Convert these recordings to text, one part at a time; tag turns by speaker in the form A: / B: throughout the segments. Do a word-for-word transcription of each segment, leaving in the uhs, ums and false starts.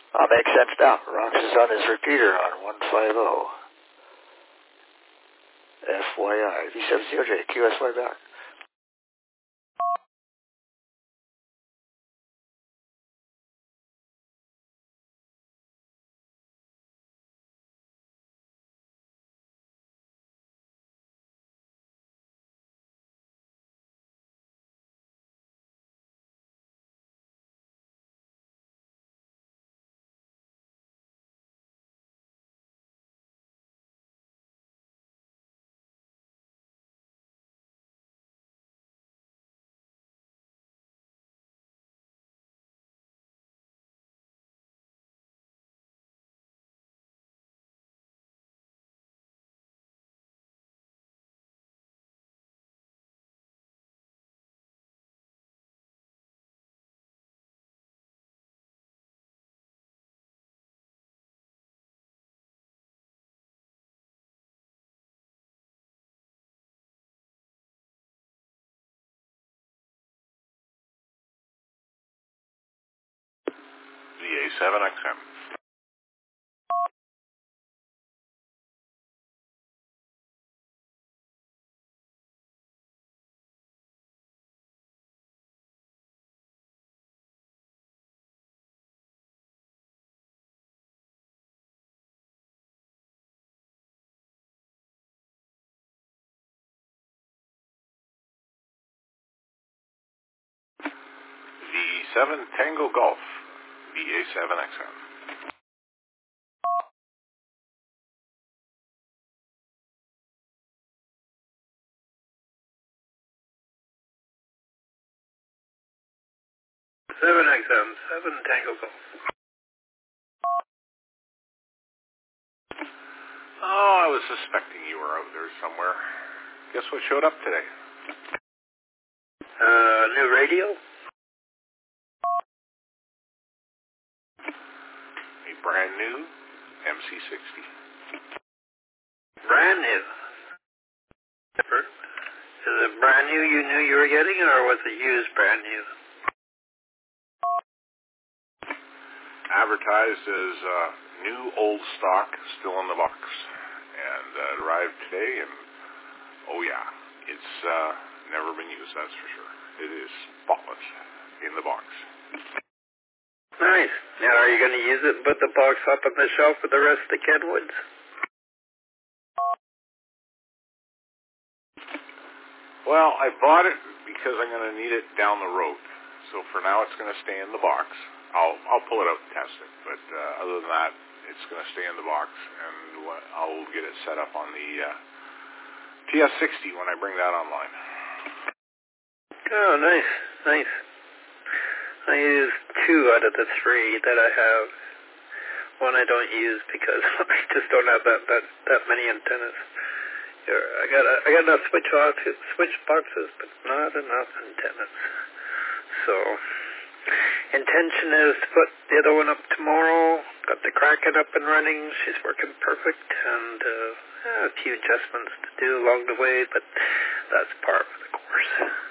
A: Oh, makes sense now. Rox is on his repeater on one fifty. F Y I. V seven C O J. Q S Y back.
B: V A seven X M. V seven Tango Golf. V A seven X M.
C: seven X M, seven Tango Golf.
B: Oh, I was suspecting you were out there somewhere. Guess what showed up today?
C: Uh, new radio?
B: A brand new M C sixty.
C: Brand new. Different. Is it brand new you knew you were getting, or was it used brand new?
B: Advertised as uh, new old stock, still in the box. And uh, it arrived today, and oh yeah, it's uh, never been used, that's for sure. It is spotless in the box.
C: Nice. Now, are you going to use it and put the box up on the shelf with the rest of the Kenwoods?
B: Well, I bought it because I'm going to need it down the road. So for now, it's going to stay in the box. I'll I'll pull it out and test it, but uh, other than that, it's going to stay in the box, and I'll get it set up on the uh, T S sixty when I bring that online.
C: Oh, nice, nice. I use two out of the three that I have. One I don't use because I just don't have that that, that many antennas. Here, I got a, I got enough switch boxes, switch boxes, but not enough antennas. So, intention is to put the other one up tomorrow. Got the Kraken up and running. She's working perfect, and uh, a few adjustments to do along the way, but that's part of the course.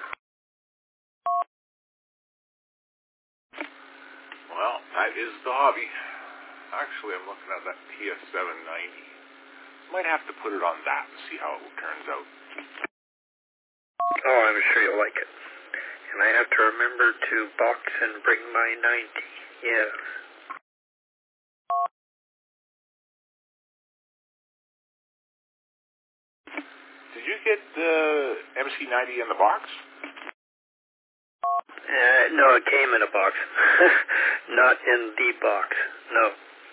B: Well, that is the hobby. Actually, I'm looking at that T S seven ninety. Might have to put it on that and see how it turns out.
C: Oh, I'm sure you'll like it. And I have to remember to box and bring my ninety. Yes.
B: Did you get the M C ninety in the box?
C: Uh, no, it came in a box. Not in the box. No.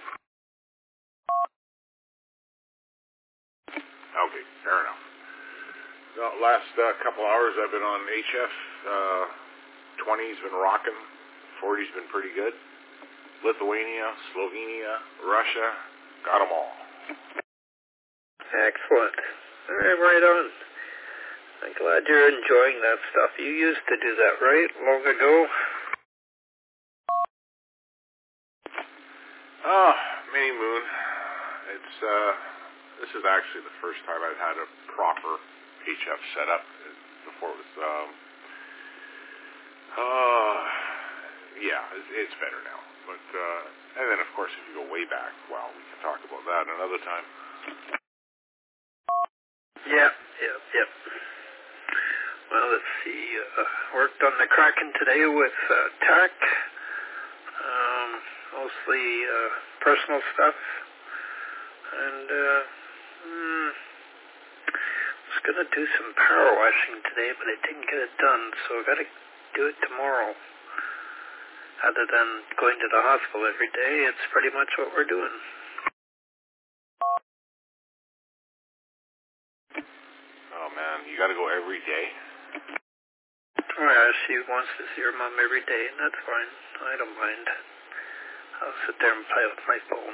B: Okay, fair enough. The last uh, couple hours I've been on H F. Uh, twenty's been rocking. forty's been pretty good. Lithuania, Slovenia, Russia, got them all.
C: Excellent. All right, right on. I'm glad you're enjoying that stuff. You used to do that, right? Long ago?
B: Oh, Mini Moon. It's, uh, this is actually the first time I've had a proper H F setup. Before it was, um, uh, yeah, it's, it's better now. But, uh, and then, of course, if you go way back, well, we can talk about that another time.
C: Yeah, yeah, yeah. Well, let's see. Uh, worked on the Kraken today with uh, tech, um, mostly uh, personal stuff. And uh, mm, I was going to do some power washing today, but I didn't get it done, so I got to do it tomorrow. Other than going to the hospital every day, it's pretty much what we're doing.
B: Oh, man, you got to go every day?
C: Oh, yeah, she wants to see her mom every day, and that's fine. I don't mind. I'll sit there and play with my phone.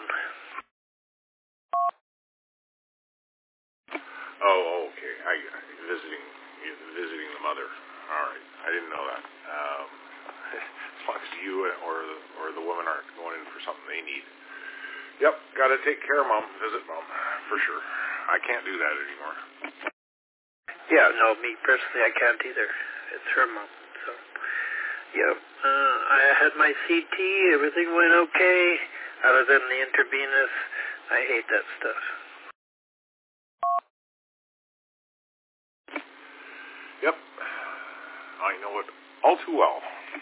B: Oh, okay. I, visiting visiting the mother. All right. I didn't know that. Um, as long as you or the, or the woman aren't going in for something they need. Yep, got to take care of mom. Visit mom, for sure. I can't do that anymore.
C: Yeah, no, me personally, I can't either. It's her mom, so. Yep. Uh, I had my C T. Everything went okay. Other than the intravenous, I hate that stuff.
B: Yep. I know it all too well.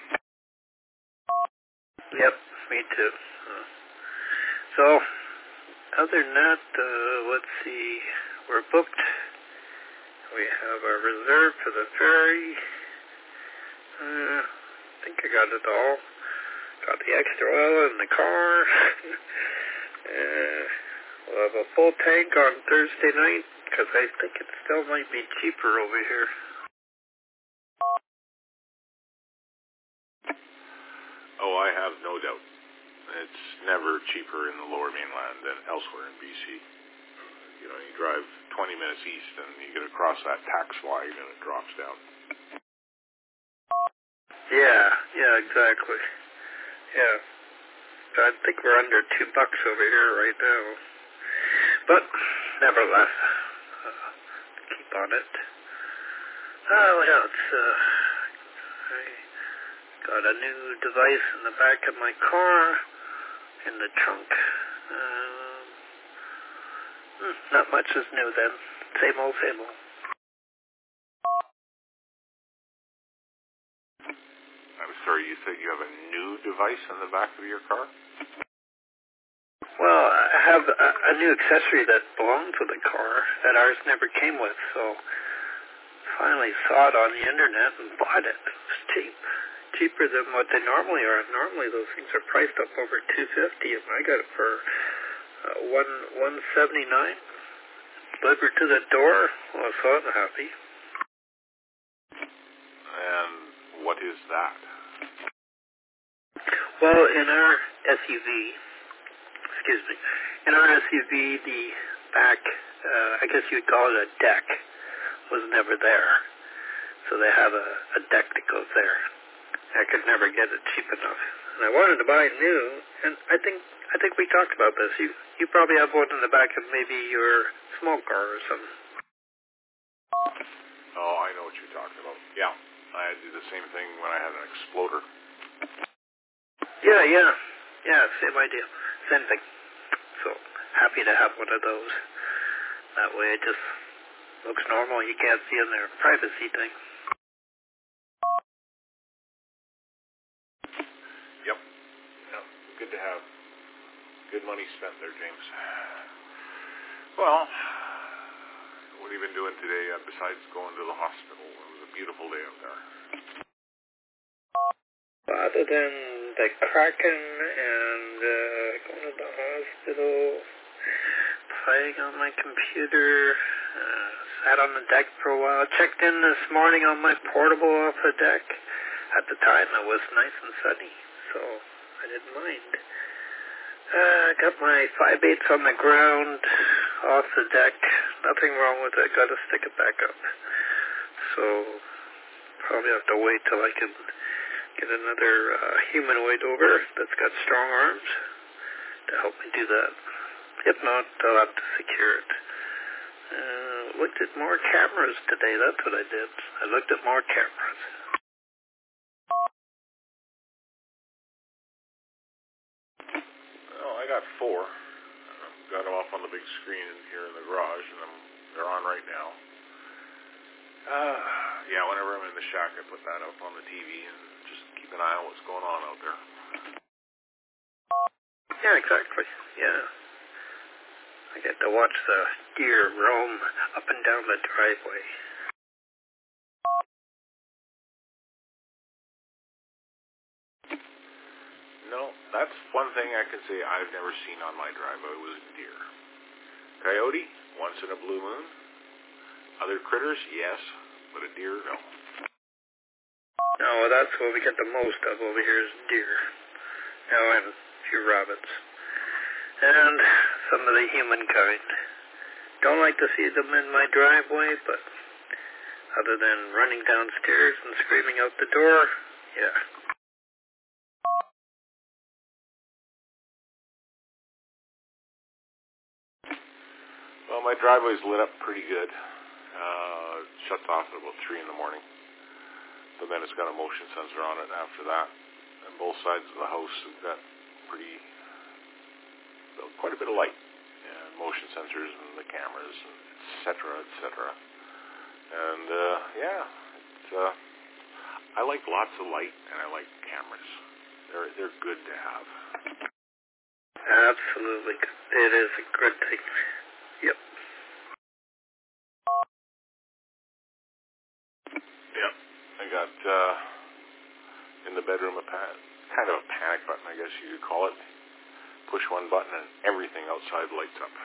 C: Yep, me too. Uh, so, other than that, uh, let's see. We're booked. We have our reserve for the ferry. Uh, I think I got it all. Got the extra oil in the car. uh, we'll have a full tank on Thursday night, because I think it still might be cheaper over here.
B: Oh, I have no doubt. It's never cheaper in the lower mainland than elsewhere in B C. You know, you drive twenty minutes east and you get across that tax line and it drops down.
C: Yeah, yeah, exactly. Yeah. I think we're under two bucks over here right now. But, nevertheless, uh, keep on it. Oh, what else? Uh, I got a new device in the back of my car, in the trunk. Um, not much is new then. Same old, same old.
B: I'm sorry, you said you have a new device in the back of your car?
C: Well, I have a, a new accessory that belongs to the car that ours never came with, so finally saw it on the internet and bought it. It was cheap. Cheaper than what they normally are. Normally those things are priced up over two fifty, and I got it for uh, one one seventy nine. Delivered to the door. Well, so I'm happy.
B: And what is that?
C: Well, in our S U V, excuse me, in our S U V, the back, uh, I guess you'd call it a deck, was never there. So they have a, a deck that goes there. I could never get it cheap enough. And I wanted to buy it new, and I think I think we talked about this. You you probably have one in the back of maybe your small car or something.
B: Oh, I know what you're talking about. Yeah, I did the same thing when I had an Exploder.
C: Yeah, yeah. Yeah, same idea. Same thing. So, happy to have one of those. That way it just looks normal. You can't see in their privacy thing.
B: Yep. Yep. Good to have. Good money spent there, James. Well, what have you been doing today uh, besides going to the hospital? It was a beautiful day out there.
C: Other than the Kraken and uh, going to the hospital, playing on my computer, uh, sat on the deck for a while, checked in this morning on my portable off the deck. At the time it was nice and sunny, so I didn't mind. Uh, got my five eighths on the ground, off the deck, nothing wrong with it, got to stick it back up. So, probably have to wait till I can get another uh, humanoid over that's got strong arms to help me do that. If not, I'll have to secure it. Uh, looked at more cameras today, that's what I did. I looked at more cameras.
B: before. Um, got them up on the big screen here in the garage, and I'm, they're on right now. Uh, yeah, whenever I'm in the shack, I put that up on the T V and just keep an eye on what's going on out there.
C: Yeah, exactly. Yeah. I get to watch the deer roam up and down the driveway.
B: No, that's one thing I can say I've never seen on my driveway was deer. Coyote, once in a blue moon. Other critters, yes, but a deer, no.
C: No, well, that's what we get the most of over here is deer. You know, and a few rabbits. And some of the humankind. Don't like to see them in my driveway, but other than running downstairs and screaming out the door, yeah.
B: Well, my driveway's lit up pretty good. Uh, it shuts off at about three in the morning. But then it's got a motion sensor on it after that. And both sides of the house have got pretty, well, quite a bit of light. And motion sensors and the cameras, and et cetera, et cetera. And, uh, yeah, it's, uh, I like lots of light, and I like cameras. They're, they're good to have.
C: Absolutely. It is a good thing. Yep.
B: Yep. I got uh, in the bedroom a pa- kind of a panic button, I guess you could call it. Push one button and everything outside lights up.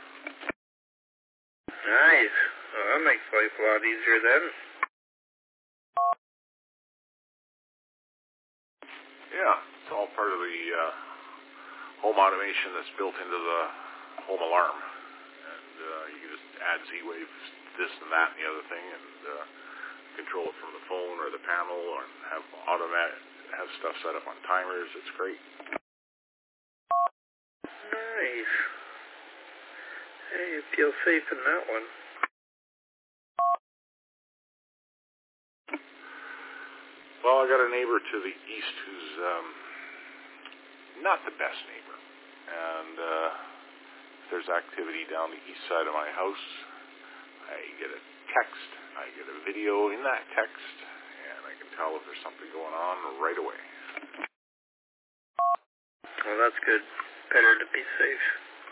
C: Nice. Well, that makes life a lot easier then.
B: Yeah, it's all part of the uh, home automation that's built into the home alarm. And uh, you can just add Z-Wave, this and that and the other thing, and uh, control it from the phone or the panel, or have automatic, have stuff set up on timers. It's great.
C: Nice. Hey, you feel safe in that one.
B: Well, I got a neighbor to the east who's um, not the best neighbor. And uh, if there's activity down the east side of my house, I get a text, I get a video in that text, and I can tell if there's something going on right away.
C: Well, that's good. Better to be safe.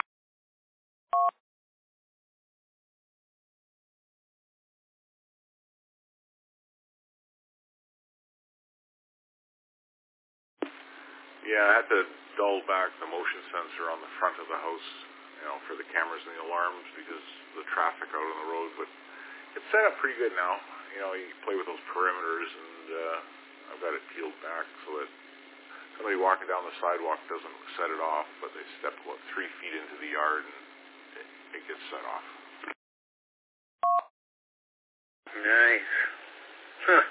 B: Yeah, I had to dull back the motion sensor on the front of the house, you know, for the cameras and the alarms because of the traffic out on the road. But it's set up pretty good now. You know, you play with those perimeters, and uh, I've got it peeled back so that somebody walking down the sidewalk doesn't set it off, but they step about three feet into the yard and it, it gets set off.
C: Nice. Huh.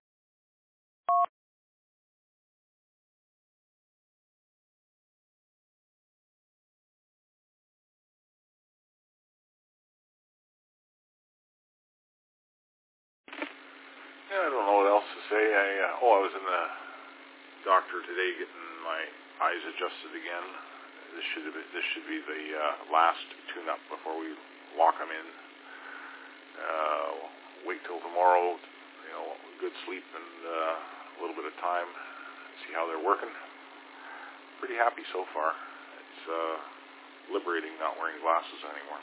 B: Yeah, I don't know what else to say. I uh, oh, I was in the doctor today getting my eyes adjusted again. This should be, this should be the uh, last tune-up before we lock them in. Uh, wait till tomorrow. You know, good sleep and uh, a little bit of time. See how they're working. Pretty happy so far. It's uh, liberating not wearing glasses anymore.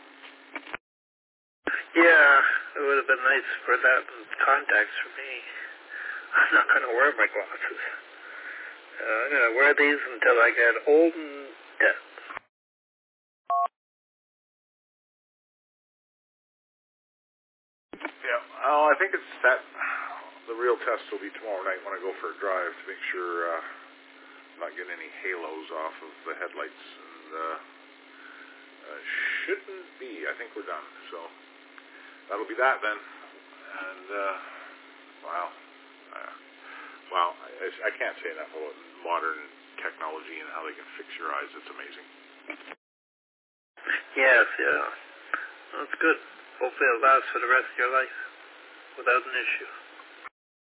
C: Yeah, it would have been nice for that contacts for me. I'm not going to wear my glasses. Uh, I'm going to wear these until I get old and dead.
B: Yeah, oh, I think it's that. The real test will be tomorrow night when I go for a drive to make sure uh, I'm not getting any halos off of the headlights. And uh, uh, shouldn't be. I think we're done. So that'll be that then. And uh, wow, uh, wow, I, I can't say enough about modern technology and how they can fix your eyes. It's amazing.
C: Yes, yeah. That's good. Hopefully it'll last for the rest of your life without an issue.